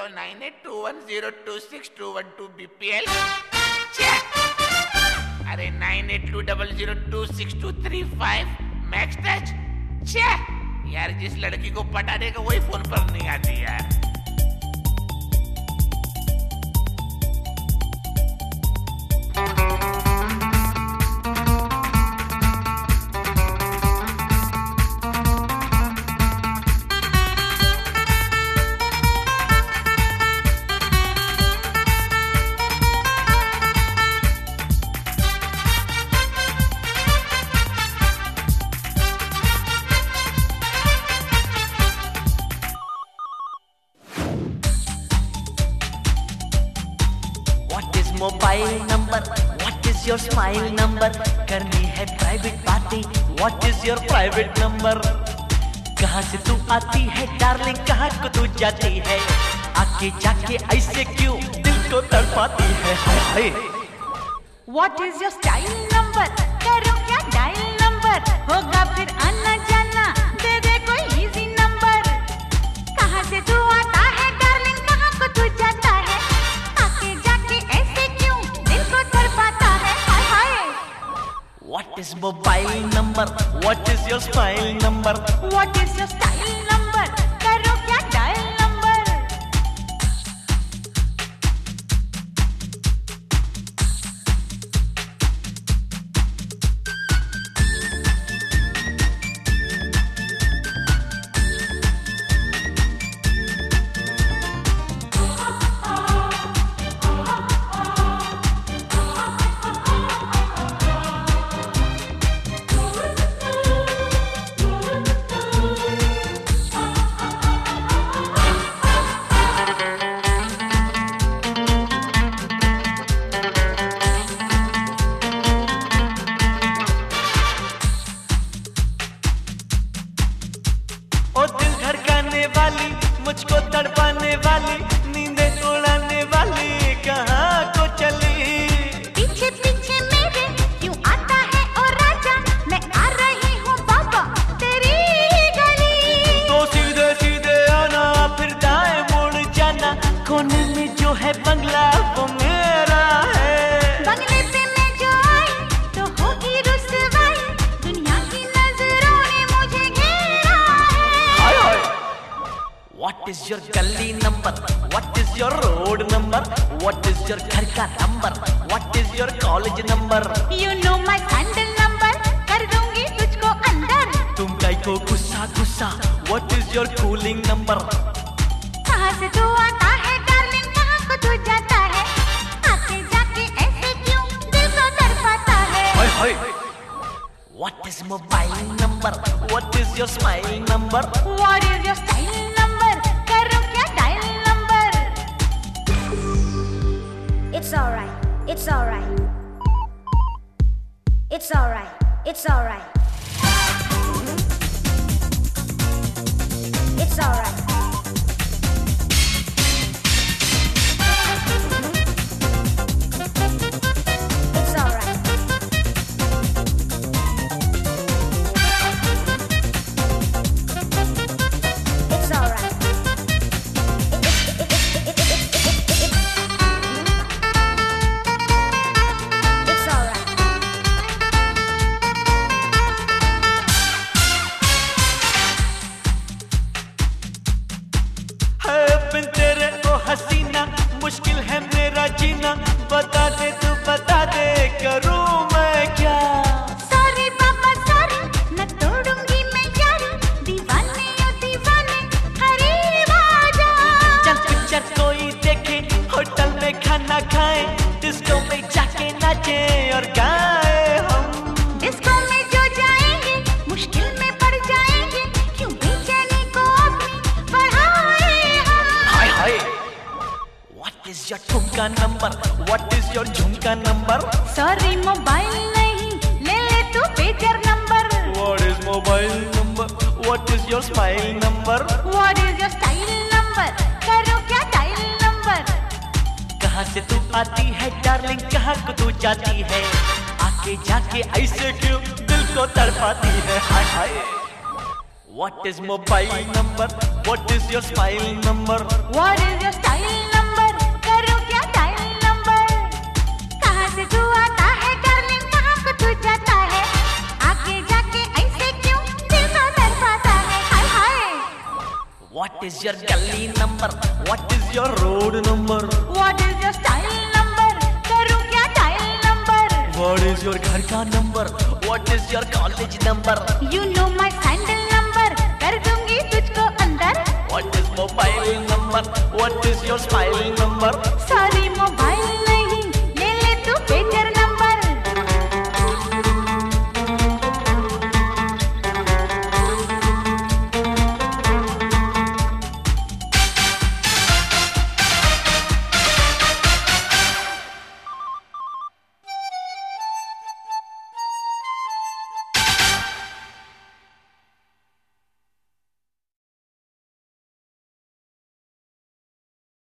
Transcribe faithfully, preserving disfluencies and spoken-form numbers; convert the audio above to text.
Hello nine eight two one zero two six two one two B P L. अरे nine eight two double zero two six two three five max touch. छे यार, जिस लड़की को पटाने का वही फोन पर नहीं आती यार। Mobile number, what is your smile number, करनी है प्राइवेट बातें, what is your private number, कहाँ से तू आती है डार्लिंग, कहाँ को तू जाती है, आके जाके ऐसे क्यों दिल को तड़पाती है, हाय हाय। What is your style number, करो क्या डायल नंबर, होगा फिर आना जाना, दे दे कोई इजी नंबर, कहाँ से तू आता है डार्लिंग, कहाँ को तू जाता है, What is mobile number? What is your smile number? What is your style number? करो क्या डायल नंबर? मुझको तड़पाने वाली, नींदें उड़ाने वाली, कहाँ को चली? पीछे पीछे मेरे क्यों आता है ओ राजा, मैं आ रही हूँ बाबा तेरी गली। तो सीधे सीधे आना, फिर दाएं मुड़ जाना, कोने में जो है बंगला वो मेरा है। बंगले पे मैं जो आई तो होगी रुसवाई, दुनिया की नजरों ने मुझे घेरा है। हाय हाय। What is your गली number? What is your road number? What is your घर का number? What is your college number? You know my sandal number, कर दूंगी तुझको अंदर। तुम कई को गुस्सा गुस्सा, What is your cooling number? कहाँ से तू आता है डार्लिंग, कहाँ को तू जाता है, आके जाके ऐसे क्यों दिल को तड़पाता है। हाय हाय। What is mobile number? What is your smile number? What is your style number? करो क्या dial number. It's alright, it's alright, it's alright, it's alright, it's alright. मुश्किल है मेरा जीना, बता दे तू बता दे, करूं मैं क्या? सॉरी बाबा सॉरी, न तोड़ूंगी मैं यारी, दीवाने ओ दीवाने हरी बाजा। चल पिक्चर कोई देखे, होटल में खाना खाए, डिस्को में जाके नाचे और गाए हम। डिस्को में जो जाएंगे मुश्किल में पड़ जाएंगे, क्यों बेचैनी को अपनी बढ़ाए हम। हाय हाय। What is your ठुमका नंबर? What is your झुमका नंबर? सॉरी मोबाइल नहीं, ले ले तू pager number. What is mobile number? What is your smile number? What is your style number? करो क्या डायल नंबर। कहाँ से तू आती है डार्लिंग, कहाँ को तू जाती है, आके जाके ऐसे क्यों दिल को तड़पाती है, हाय हाय। What is mobile number? What is your smile number? What is your style is your gully number? What is your road number? What is your style number? करूँ क्या dial number? What is your घर का number? What is your college number? You know my sandal number. कर दूंगी तुझको अंदर. What is mobile number? What is your smile number? Sorry mobile